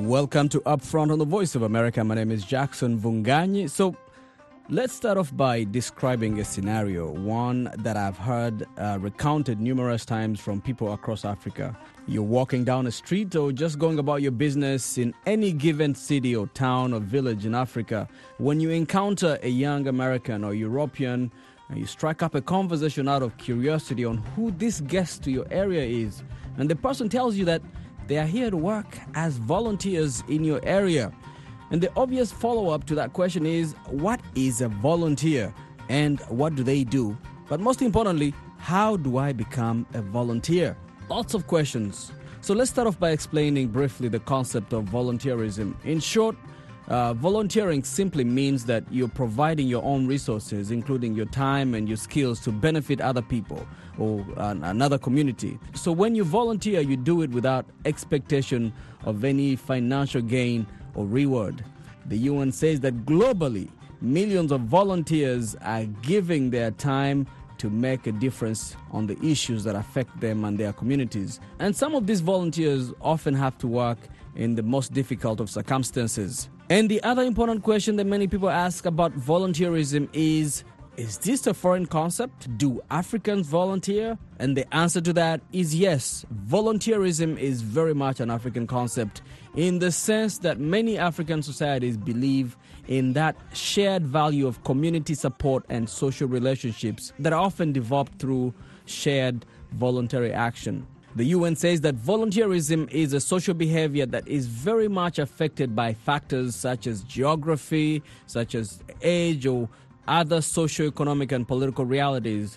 Welcome to Upfront on the Voice of America. My name is Jackson Vunganyi. So let's start off by describing a scenario, one that I've heard recounted numerous times from people across Africa. You're walking down a street or just going about your business in any given city or town or village in Africa. When you encounter a young American or European, and you strike up a conversation out of curiosity on who this guest to your area is, and the person tells you that they are here to work as volunteers in your area. And the obvious follow-up to that question is, what is a volunteer and what do they do? But most importantly, how do I become a volunteer? Lots of questions. So let's start off by explaining briefly the concept of volunteerism. In short, volunteering simply means that you're providing your own resources, including your time and your skills, to benefit other people or another community. So when you volunteer, you do it without expectation of any financial gain or reward. The UN says that globally, millions of volunteers are giving their time to make a difference on the issues that affect them and their communities. And some of these volunteers often have to work in the most difficult of circumstances. And the other important question that many people ask about volunteerism is this a foreign concept? Do Africans volunteer? And the answer to that is yes. Volunteerism is very much an African concept in the sense that many African societies believe in that shared value of community support and social relationships that are often developed through shared voluntary action. The UN says that volunteerism is a social behavior that is very much affected by factors such as geography, such as age, or other socio-economic and political realities.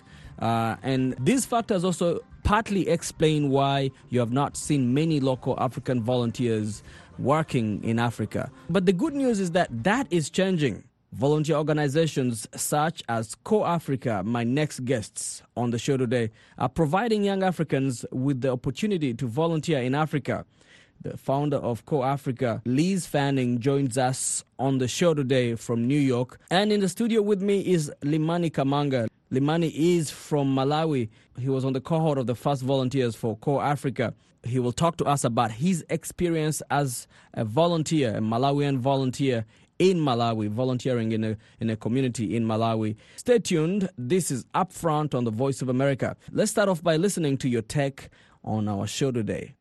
And these factors also partly explain why you have not seen many local African volunteers working in Africa. But the good news is that is changing. Volunteer organizations such as Co-Africa, my next guests on the show today, are providing young Africans with the opportunity to volunteer in Africa. The founder of Co-Africa, Liz Fanning, joins us on the show today from New York. And in the studio with me is Limani Kamanga. Limani is from Malawi. He was on the cohort of the first volunteers for Co-Africa. He will talk to us about his experience as a volunteer, a Malawian volunteer in Malawi, volunteering in a community in Malawi. Stay tuned. This is Upfront on the Voice of America. Let's start off by listening to your take on our show today.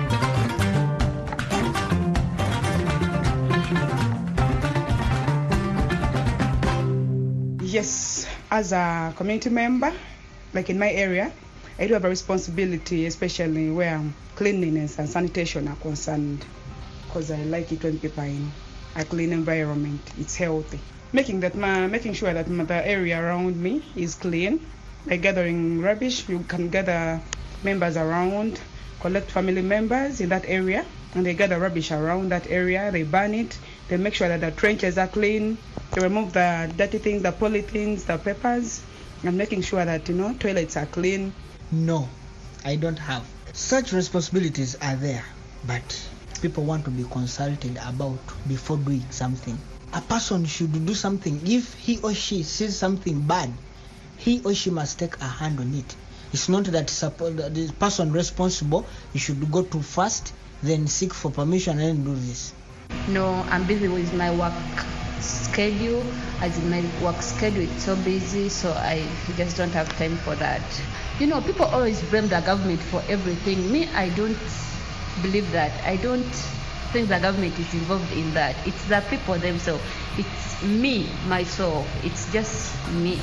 Yes, as a community member, like in my area, I do have a responsibility, especially where cleanliness and sanitation are concerned, because I like it when people are in a clean environment. It's healthy. Making sure that the area around me is clean. By gathering rubbish, you can gather members around, collect family members in that area, and they gather rubbish around that area. They burn it. They make sure that the trenches are clean. They remove the dirty things, the polythenes, the papers, and making sure that, toilets are clean. No, I don't have. Such responsibilities are there, but people want to be consulted about before doing something. A person should do something. If he or she sees something bad, he or she must take a hand on it. It's not that the person responsible, you should go to first, then seek for permission and do this. No, I'm busy with my work schedule. As in my work schedule, it's so busy, so I just don't have time for that. People always blame the government for everything. Me, I don't believe that. I don't think the government is involved in that. It's the people themselves. It's me, myself. It's just me.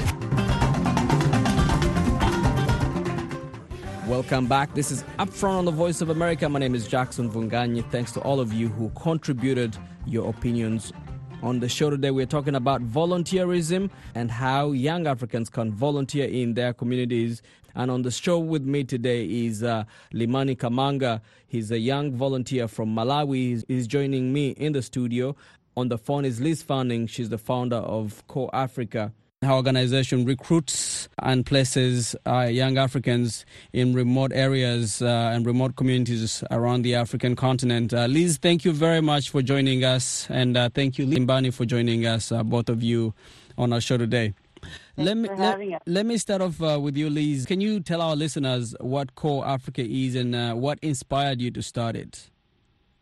Welcome back. This is Upfront on the Voice of America. My name is Jackson Vunganyi. Thanks to all of you who contributed your opinions. On the show today, we're talking about volunteerism and how young Africans can volunteer in their communities. And on the show with me today is Limani Kamanga. He's a young volunteer from Malawi. He's joining me in the studio. On the phone is Liz Fanning. She's the founder of Co-Africa. Her organization recruits and places young Africans in remote areas and remote communities around the African continent. Liz, thank you very much for joining us, and thank you, Limbani, for joining us, both of you, on our show today. Let me start off with you, Liz. Can you tell our listeners what Co-Africa is and what inspired you to start it?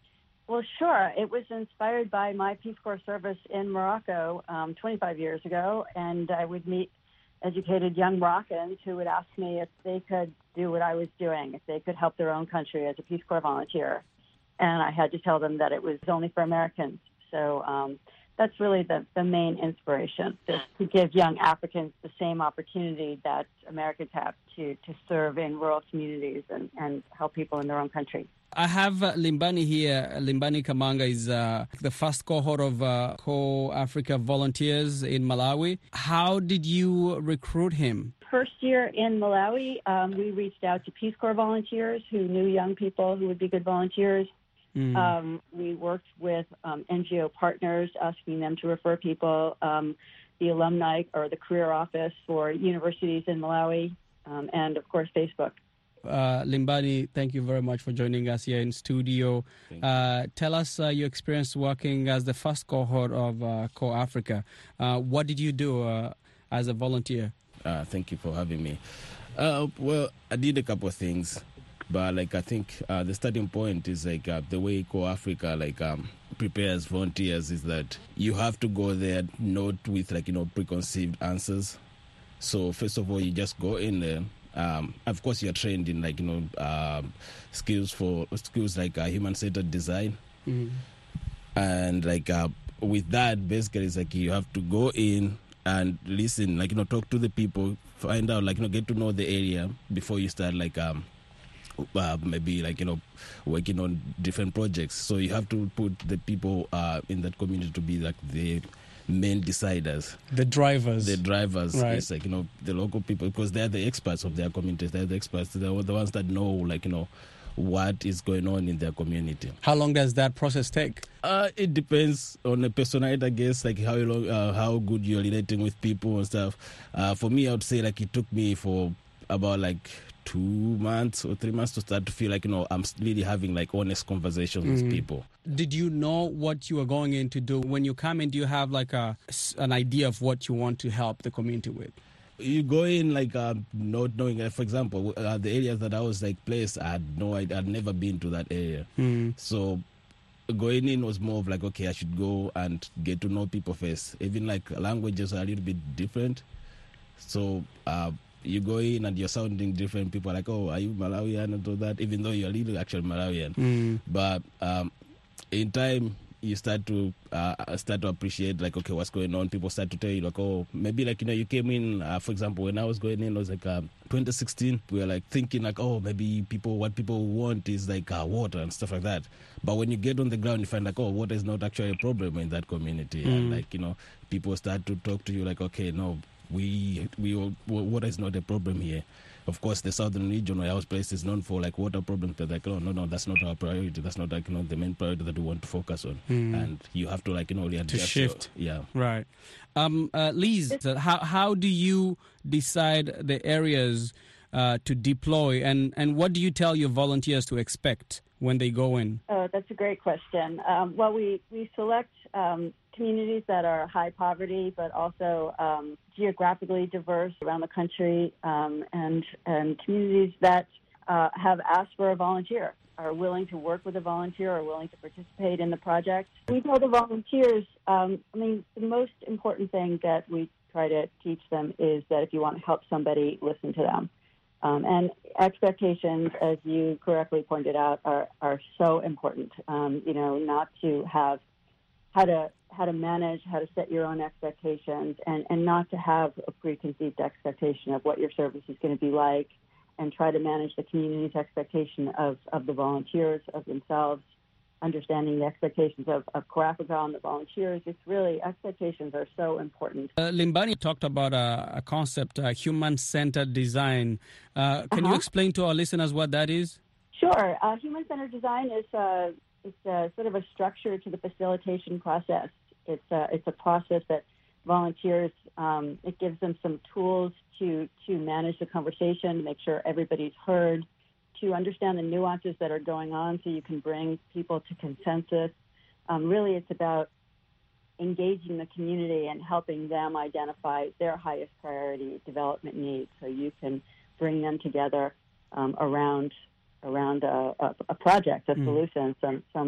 Well, sure. It was inspired by my Peace Corps service in Morocco 25 years ago, and I would meet educated young Moroccans who would ask me if they could do what I was doing, if they could help their own country as a Peace Corps volunteer. And I had to tell them that it was only for Americans. So that's really the main inspiration, just to give young Africans the same opportunity that Americans have to serve in rural communities and help people in their own country. I have Limbani here. Limbani Kamanga is the first cohort of Co-Africa volunteers in Malawi. How did you recruit him? First year in Malawi, we reached out to Peace Corps volunteers who knew young people who would be good volunteers. We worked with NGO partners, asking them to refer people, the alumni or the career office for universities in Malawi, and, of course, Facebook. Limbani, thank you very much for joining us here in studio. Tell us your experience working as the first cohort of Co-Africa. What did you do as a volunteer? Thank you for having me. Well, I did a couple of things, but I think the starting point is the way Co-Africa prepares volunteers is that you have to go there not with preconceived answers. So first of all, you just go in there. Of course, you're trained in skills like human-centered design, and with that, basically, it's you have to go in and listen, talk to the people, find out, get to know the area before you start maybe working on different projects. So you have to put the people in that community to be the main deciders, the drivers, right. It's the local people, because they're the experts of their communities. They're the experts. They're the ones that know what is going on in their community. How long does that process take? It depends on the personality, I guess, how good you're relating with people and stuff. For me, I would say it took me for about 2 months or 3 months to start to feel I'm really having honest conversations with people. Did you know what you were going in to do? When you come in, do you have an idea of what you want to help the community with? You go in not knowing. For example, the areas that I was placed, I had no idea. I'd never been to that area. So going in was more of okay, I should go and get to know people first. Even languages are a little bit different. So you go in and you're sounding different. People are oh, are you Malawian and all that, even though you're a little actually Malawian. But in time, you start to appreciate okay, what's going on. People start to tell you oh, maybe you came in, for example, when I was going in, it was 2016. We were thinking oh, maybe what people want is water and stuff like that. But when you get on the ground, you find oh, water is not actually a problem in that community. And people start to talk to you okay, no, water is not a problem here. Of course, the southern region where I was placed is known for water problems. They're oh, no, that's not our priority. That's not the main priority that we want to focus on. And you have to really adjust. To shift. Yeah. Right. Liz, how do you decide the areas to deploy, and what do you tell your volunteers to expect when they go in? Oh, that's a great question. Well, we select communities that are high poverty, but also geographically diverse around the country, and communities that have asked for a volunteer, are willing to work with a volunteer, are willing to participate in the project. We tell the volunteers, the most important thing that we try to teach them is that if you want to help somebody, listen to them. And expectations, as you correctly pointed out, are so important. Not to have how to manage, how to set your own expectations, and not to have a preconceived expectation of what your service is going to be like, and try to manage the community's expectation of the volunteers, of themselves, understanding the expectations of Co-Africa and the volunteers. It's really, expectations are so important. Limbani talked about a concept, human-centered design. Can you explain to our listeners what that is? Sure. Human-centered design is sort of a structure to the facilitation process. It's a process that volunteers, it gives them some tools to manage the conversation, to make sure everybody's heard, to understand the nuances that are going on so you can bring people to consensus. Really, it's about engaging the community and helping them identify their highest priority development needs so you can bring them together around a project, a solution, some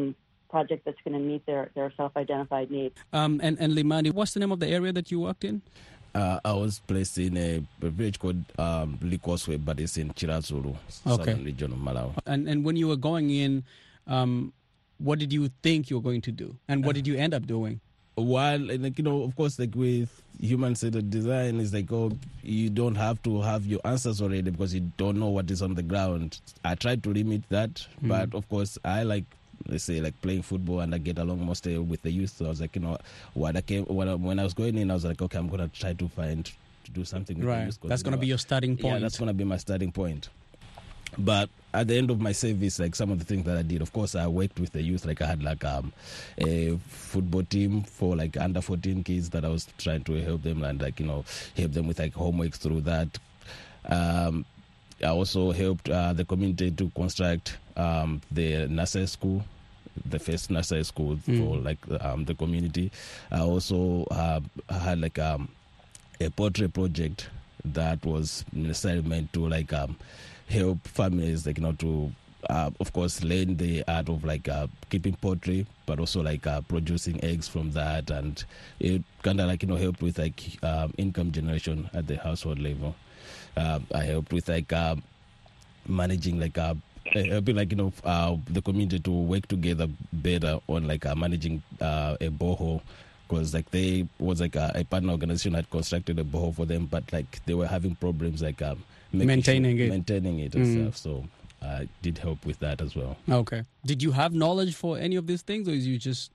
project that's going to meet their self-identified needs. And Limani, what's the name of the area that you worked in? I was placed in a village called Likoswe, but it's in Chirazulu, southern region of Malawi. And when you were going in, what did you think you were going to do? And what did you end up doing? While, like, of course, like with human-centered design, is like, you don't have to have your answers already because you don't know what is on the ground. I tried to limit that, but of course, I like, let's say, like playing football, and I get along mostly with the youth. So I was like, when I was going in, I was like, okay, I'm going to try to do something with the youth. That's going to be your starting point. Yeah, that's going to be my starting point. But at the end of my service, like some of the things that I did, of course, I worked with the youth. Like I had like a football team for like under 14 kids that I was trying to help them and like, help them with like homeworks through that. I also helped the community to construct the nursery school, the first nursery school for like the community. I also had like a portrait project that was necessarily meant to like help families, like, to of course learn the art of like keeping poultry, but also like producing eggs from that, and it kind of like helped with like income generation at the household level. I helped with like managing like helping like the community to work together better on like managing a borehole, because like they was like a partner organization had constructed a borehole for them, but like they were having problems like maintaining it and stuff. So I did help with that as well. Okay. Did you have knowledge for any of these things, or is you just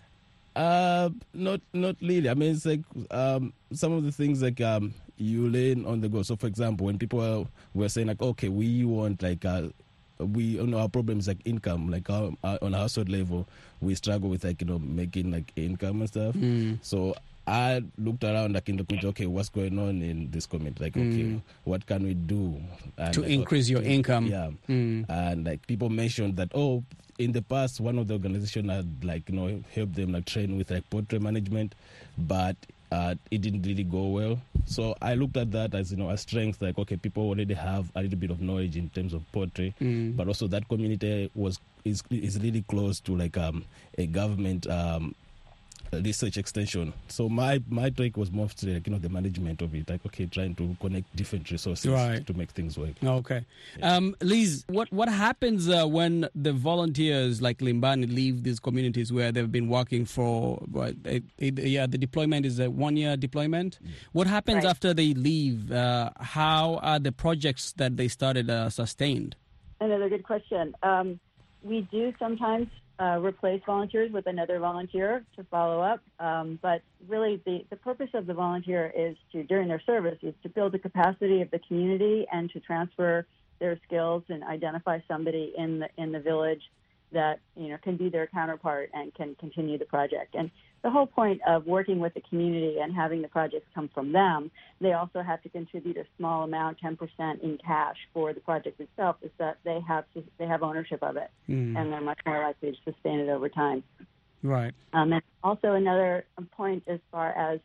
not really? I mean, it's like some of the things like you learn on the go. So for example, when people were saying like, okay, we want like our problem is like income, like on a household level we struggle with like making like income and stuff. So I looked around like in the community, okay, what's going on in this community? Like, okay, what can we do to increase your income? Yeah. And like people mentioned that, in the past, one of the organizations had like, helped them like train with like portrait management, but it didn't really go well. So I looked at that as, a strength, like, okay, people already have a little bit of knowledge in terms of portrait, but also that community is really close to like a government research extension. So my take was mostly like, the management of it, like, okay, trying to connect different resources to make things work. Okay. Yeah. Liz, what happens when the volunteers like Limbani leave these communities where they've been working for, the deployment is a 1-year deployment. What happens after they leave? How are the projects that they started sustained? Another good question. We do sometimes replace volunteers with another volunteer to follow up. But really the purpose of the volunteer is to, during their service, is to build the capacity of the community and to transfer their skills and identify somebody in the village that, can be their counterpart and can continue the project. And the whole point of working with the community and having the projects come from them, they also have to contribute a small amount, 10% in cash for the project itself, is that they have ownership of it, and they're much more likely to sustain it over time. Right. And also another point as far as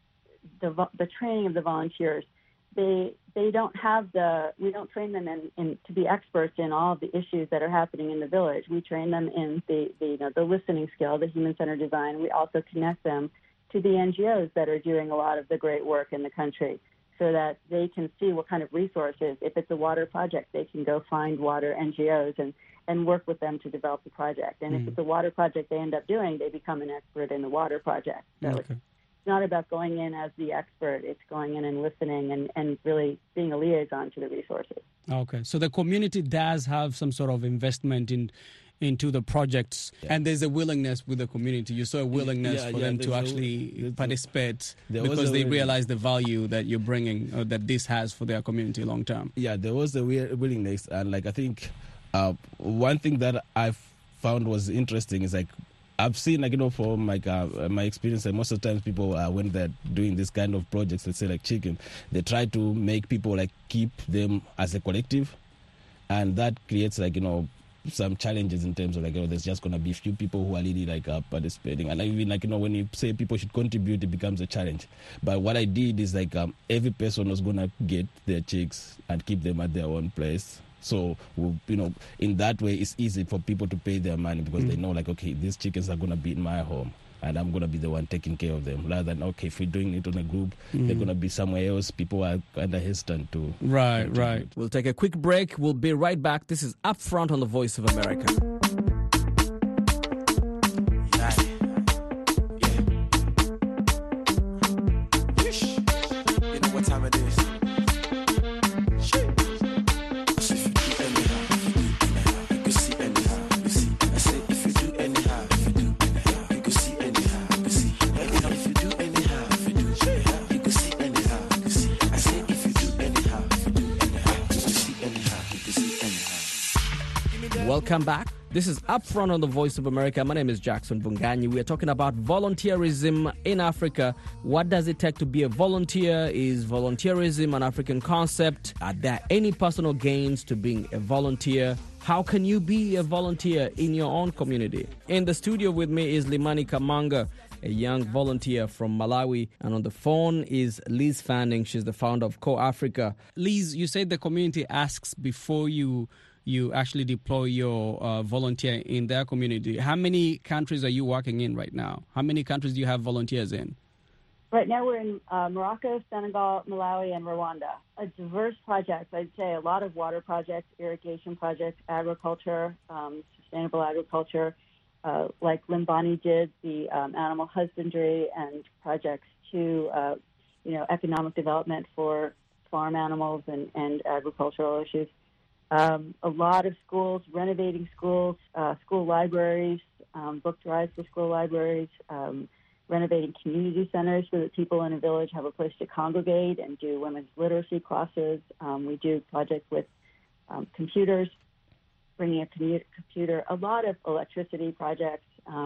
the training of the volunteers, we don't train them in to be experts in all of the issues that are happening in the village. We train them in the listening skill, the human-centered design. We also connect them to the NGOs that are doing a lot of the great work in the country, so that they can see what kind of resources. If it's a water project, they can go find water NGOs and work with them to develop the project. And if it's a water project they end up doing, they become an expert in the water project. So it's not about going in as the expert. It's going in and listening and really being a liaison to the resources. Okay. So the community does have some sort of investment into the projects, and there's a willingness with the community. You saw a willingness for them to actually participate because they realize the value that you're bringing, or that this has for their community long term. Yeah, there was a willingness, and like I think one thing that I found was interesting is like, I've seen, like, from like my experience, and most of the times people, when they're doing this kind of projects, let's say like chicken, they try to make people like keep them as a collective, and that creates like, some challenges in terms of like, there's just going to be few people who are really like participating. And even like, when you say people should contribute, it becomes a challenge. But what I did is like every person was going to get their chicks and keep them at their own place. So, in that way, it's easy for people to pay their money because they know, like, okay, these chickens are going to be in my home and I'm going to be the one taking care of them. Rather than, okay, if we're doing it on a group, they're going to be somewhere else. People are kind of hesitant to. Right. We'll take a quick break. We'll be right back. This is Upfront on the Voice of America. You know what time it is? Welcome back. This is Upfront on the Voice of America. My name is Jackson Vunganyi. We are talking about volunteerism in Africa. What does it take to be a volunteer? Is volunteerism an African concept? Are there any personal gains to being a volunteer? How can you be a volunteer in your own community? In the studio with me is Limani Kamanga, a young volunteer from Malawi. And on the phone is Liz Fanning. She's the founder of Co-Africa. Liz, you said the community asks before you actually deploy your volunteer in their community. How many countries are you working in right now? How many countries do you have volunteers in? Right now we're in Morocco, Senegal, Malawi, and Rwanda. A diverse project, I'd say a lot of water projects, irrigation projects, agriculture, sustainable agriculture, like Limbani did, the animal husbandry and projects to, economic development for farm animals and agricultural issues. A lot of schools, renovating schools, school libraries, book drives for school libraries, renovating community centers so that people in a village have a place to congregate and do women's literacy classes. We do projects with computers, bringing a computer, a lot of electricity projects,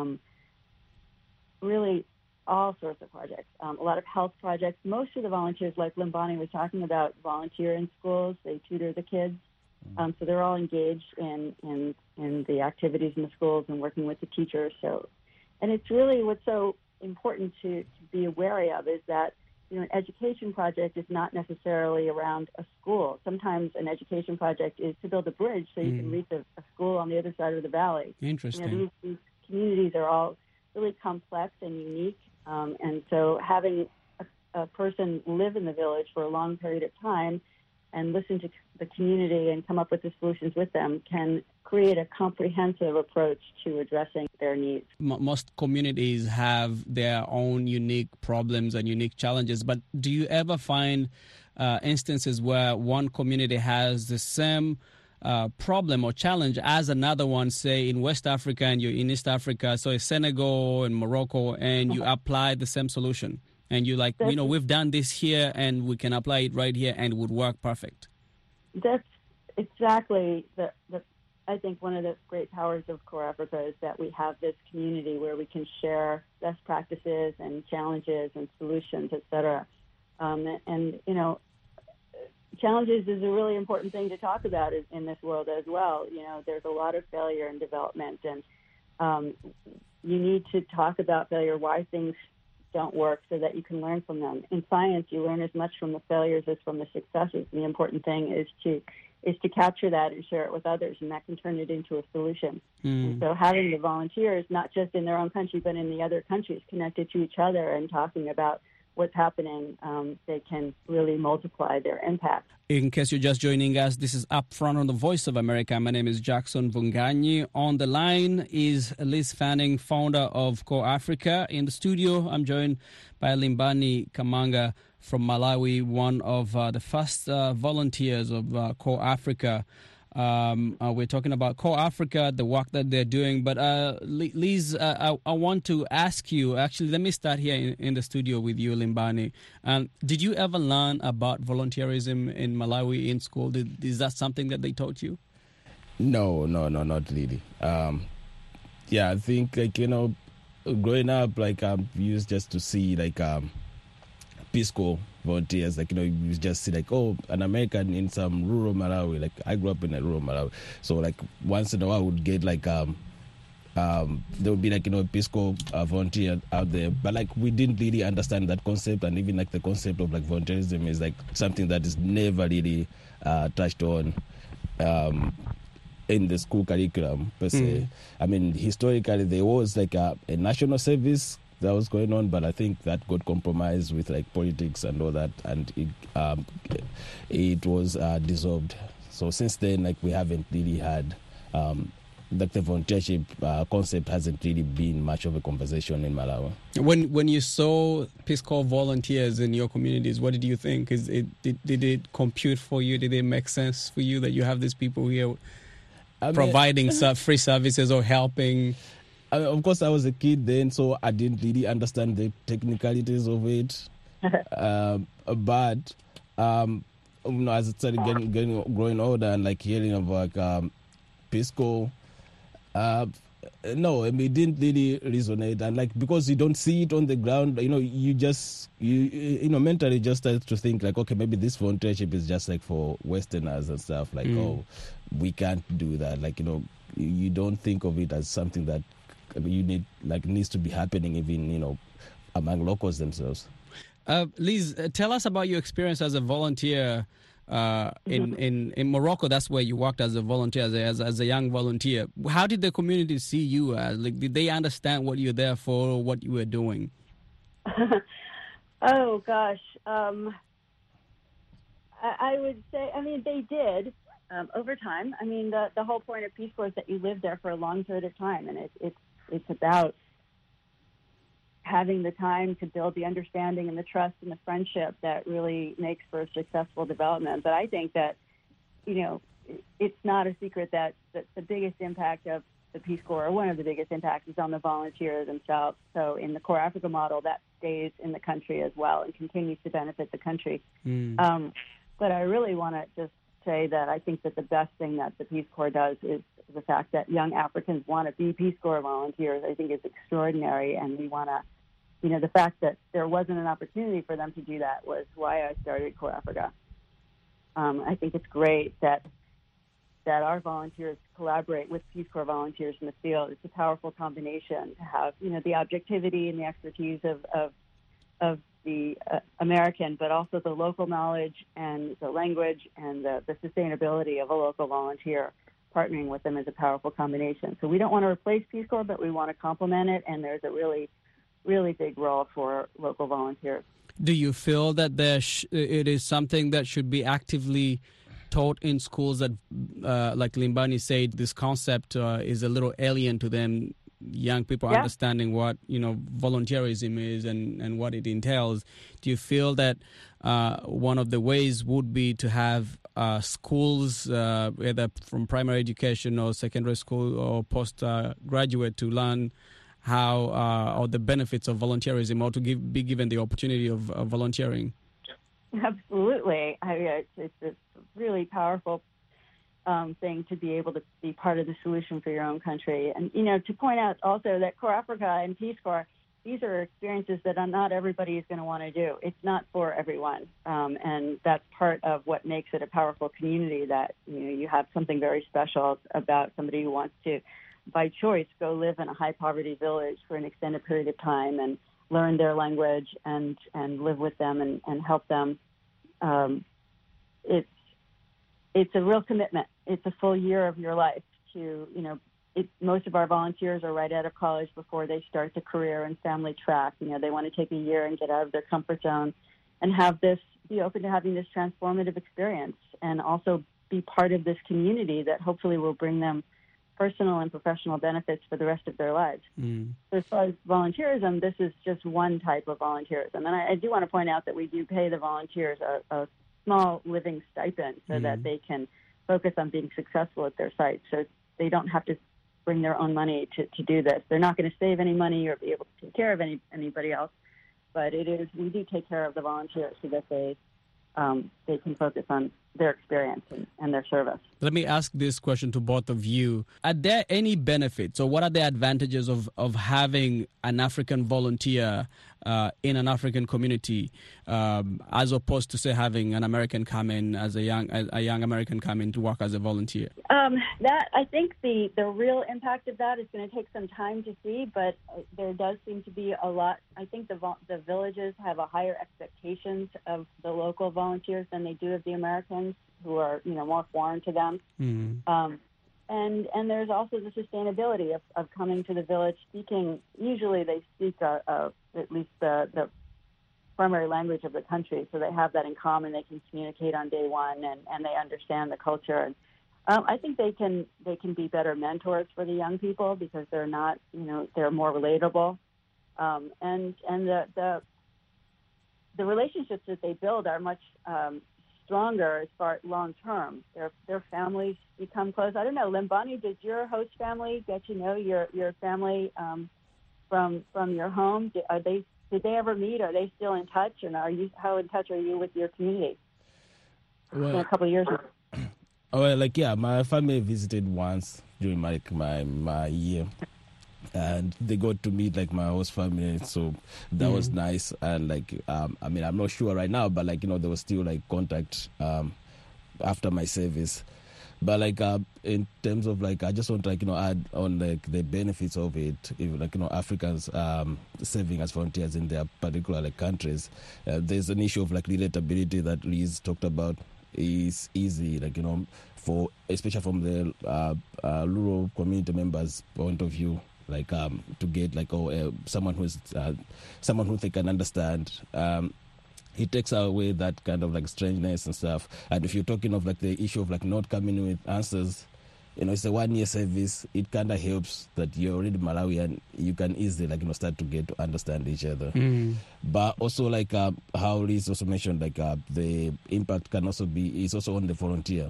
really all sorts of projects, a lot of health projects. Most of the volunteers, like Limbani was talking about, volunteer in schools. They tutor the kids. So they're all engaged in the activities in the schools and working with the teachers. And it's really what's so important to be wary of is that, an education project is not necessarily around a school. Sometimes an education project is to build a bridge so you can reach a school on the other side of the valley. Interesting. These communities are all really complex and unique. And so having a person live in the village for a long period of time and listen to the community and come up with the solutions with them can create a comprehensive approach to addressing their needs. Most communities have their own unique problems and unique challenges, but do you ever find instances where one community has the same problem or challenge as another one, say in West Africa and you're in East Africa, so in Senegal and Morocco, and you apply the same solution? And you're like, we've done this here and we can apply it right here and it would work perfect. That's exactly I think one of the great powers of Co-Africa is that we have this community where we can share best practices and challenges and solutions, et cetera. Challenges is a really important thing to talk about in this world as well. There's a lot of failure in development, and you need to talk about failure, why things don't work, so that you can learn from them. In science, you learn as much from the failures as from the successes. The important thing is to capture that and share it with others, and that can turn it into a solution. And so having the volunteers, not just in their own country, but in the other countries, connected to each other and talking about what's happening, they can really multiply their impact. In case you're just joining us, this is Upfront on the Voice of America. My name is Jackson Vunganyi. On the line is Liz Fanning, founder of Co-Africa. In the studio, I'm joined by Limbani Kamanga from Malawi, one of the first volunteers of Co-Africa. We're talking about Co-Africa, the work that they're doing. But Liz, I want to ask you, actually, let me start here in the studio with you, Limbani. Did you ever learn about volunteerism in Malawi in school? Is that something that they taught you? No, not really. I think, growing up, I'm used just to see, Peace Corps volunteers, you just see an American in some rural Malawi. I grew up in a rural Malawi, so once in a while I would get there would be a Peace Corps volunteer out there, but we didn't really understand that concept, and even the concept of volunteerism is something that is never really touched on in the school curriculum per se. I mean, historically there was like a national service that was going on, but I think that got compromised with like politics and all that, and it was dissolved. So since then, like we haven't really had like the volunteership concept hasn't really been much of a conversation in Malawi. When you saw Peace Corps volunteers in your communities, what did you think? Did it compute for you? Did it make sense for you that you have these people here providing free services or helping? Of course, I was a kid then, so I didn't really understand the technicalities of it. But as I started growing older and like hearing about Peace Corps, no, I mean, it didn't really resonate, and like because you don't see it on the ground, you just mentally just start to think like, okay, maybe this volunteership is just like for Westerners and stuff. Like, oh, we can't do that. Like, you don't think of it as something that needs to be happening even among locals themselves. Liz, tell us about your experience as a volunteer in Morocco. That's where you worked as a volunteer, as a young volunteer. How did the community see you as? Like, did they understand what you're there for, or what you were doing? Oh gosh, I would say, I mean, they did over time. I mean, the whole point of Peace Corps is that you live there for a long period of time, and it's about having the time to build the understanding and the trust and the friendship that really makes for successful development. But I think that, it's not a secret that the biggest impact of the Peace Corps, or one of the biggest impacts, is on the volunteers themselves. So in the Core Africa model, that stays in the country as well and continues to benefit the country. But I really want to just say that I think that the best thing that the Peace Corps does is the fact that young Africans want to be Peace Corps volunteers. I think is extraordinary, and we want to, the fact that there wasn't an opportunity for them to do that was why I started Core Africa. I think it's great that our volunteers collaborate with Peace Corps volunteers in the field. It's a powerful combination to have, the objectivity and the expertise of the American, but also the local knowledge and the language and the sustainability of a local volunteer. Partnering with them is a powerful combination. So we don't want to replace Peace Corps, but we want to complement it, and there's a really, really big role for local volunteers. Do you feel that it is something that should be actively taught in schools, that, like Limbani said, this concept is a little alien to them, young people understanding what, volunteerism is and what it entails? Do you feel that one of the ways would be to have schools, either from primary education or secondary school or postgraduate, to learn how or the benefits of volunteerism, or to be given the opportunity of volunteering? Absolutely. It's a really powerful thing to be able to be part of the solution for your own country. And, to point out also that Core Africa and Peace Corps, these are experiences that not everybody is going to want to do. It's not for everyone. And that's part of what makes it a powerful community, that, you have something very special about somebody who wants to, by choice, go live in a high-poverty village for an extended period of time and learn their language and live with them and help them. It's a real commitment. It's a full year of your life to, most of our volunteers are right out of college before they start the career and family track. They want to take a year and get out of their comfort zone and be open to having this transformative experience, and also be part of this community that hopefully will bring them personal and professional benefits for the rest of their lives. So as far as volunteerism, this is just one type of volunteerism. And I do want to point out that we do pay the volunteers a small living stipend so that they can focus on being successful at their sites. So they don't have to bring their own money to do this. They're not going to save any money or be able to take care of anybody else. But we do take care of the volunteers so that they can focus on their experience and their service. Let me ask this question to both of you. Are there any benefits, or what are the advantages of having an African volunteer in an African community, as opposed to, say, having an American come in as a young American come in to work as a volunteer? That, I think the real impact of that is going to take some time to see, but there does seem to be a lot. I think the villages have a higher expectations of the local volunteers than they do of the Americans. Africans who are, more foreign to them. And there's also the sustainability of coming to the village speaking. Usually they speak at least the primary language of the country, so they have that in common. They can communicate on day one, and they understand the culture. And I think they can be better mentors for the young people because they're not, they're more relatable. And the relationships that they build are much stronger as far long term. Their families become close. I don't know, Limbani, did your host family get to know your family from your home? Did they ever meet? Are they still in touch? And how in touch are you with your community? Well, in a couple of years. My family visited once during my year. And they got to meet my host family, so that was nice. And I'm not sure right now, but there was still contact after my service. But in terms of I just want to add on the benefits of it. If Africans serving as volunteers in their particular countries, there's an issue of relatability that Liz talked about. Is easy, for especially from the rural community members' point of view. To get someone who they can understand. It takes away that kind of strangeness and stuff. And if you're talking of the issue of not coming with answers, it's a 1-year service. It kind of helps that you're already Malawian. You can easily start to get to understand each other. But also how Liz also mentioned the impact can also is also on the volunteer.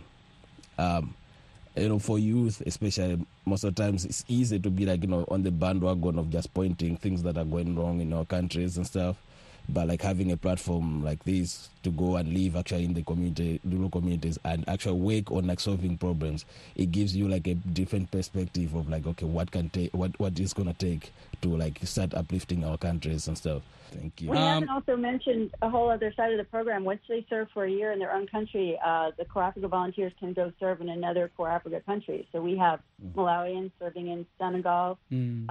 For youth, especially, most of the times it's easy to be on the bandwagon of just pointing things that are going wrong in our countries and stuff. But having a platform like this to go and live actually in the community, rural communities, and actually work on solving problems, it gives you a different perspective of okay, what is gonna take to start uplifting our countries and stuff. Thank you. We haven't also mentioned a whole other side of the program. Once they serve for a year in their own country, the Core Africa volunteers can go serve in another Core Africa country. So we have Malawians serving in Senegal, and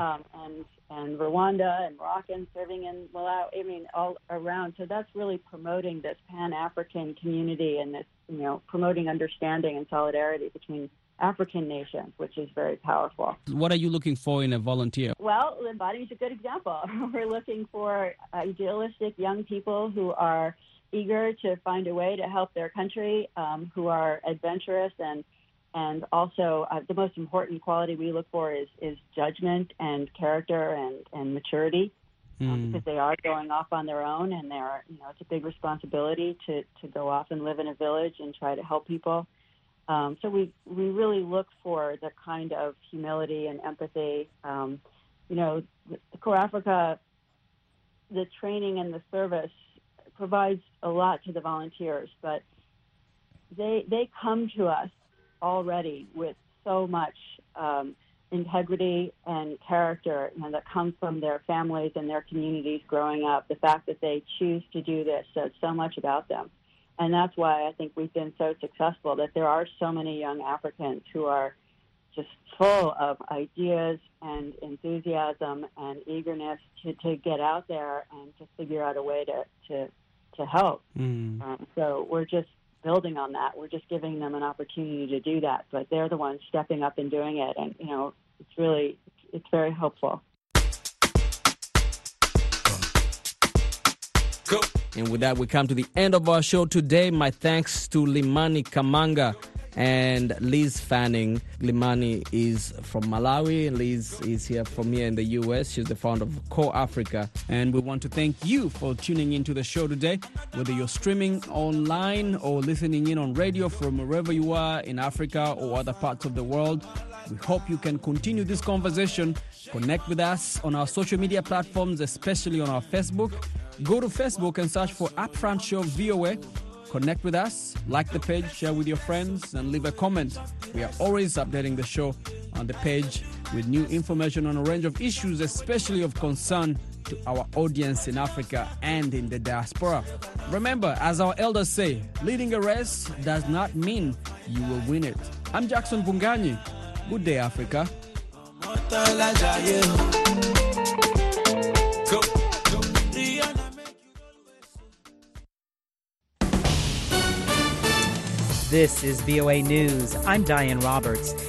Rwanda, and Moroccans serving in Malawi. All around. So that's really promoting this Pan-African community and this, promoting understanding and solidarity between African nations, which is very powerful. What are you looking for in a volunteer? Well, Limbani is a good example. We're looking for idealistic young people who are eager to find a way to help their country, who are adventurous, and also the most important quality we look for is judgment and character and maturity, because they are going off on their own, and they're, it's a big responsibility to go off and live in a village and try to help people. So we really look for the kind of humility and empathy. The Core Africa, the training and the service provides a lot to the volunteers, but they come to us already with so much integrity and character that comes from their families and their communities growing up. The fact that they choose to do this says so much about them. And that's why I think we've been so successful, that there are so many young Africans who are just full of ideas and enthusiasm and eagerness to get out there and to figure out a way to help. So we're just building on that. We're just giving them an opportunity to do that. But they're the ones stepping up and doing it. And, it's very helpful. Go. And with that, we come to the end of our show today. My thanks to Limani Kamanga and Liz Fanning. Limani is from Malawi. Liz is here from here in the U.S. She's the founder of Core Africa. And we want to thank you for tuning into the show today, whether you're streaming online or listening in on radio from wherever you are in Africa or other parts of the world. We hope you can continue this conversation. Connect with us on our social media platforms, especially on our Facebook. Go to Facebook and search for Upfront Show VOA. Connect with us, like the page, share with your friends, and leave a comment. We are always updating the show on the page with new information on a range of issues, especially of concern to our audience in Africa and in the diaspora. Remember, as our elders say, leading a race does not mean you will win it. I'm Jackson Vunganyi. Good day, Africa. Go. This is VOA News. I'm Diane Roberts.